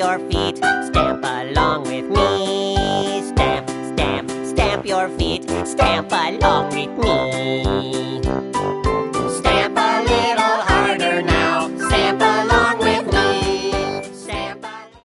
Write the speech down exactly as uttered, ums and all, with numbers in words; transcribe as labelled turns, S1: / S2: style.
S1: your feet. Stamp along with me. Stamp, stamp, stamp your feet. Stamp along with me.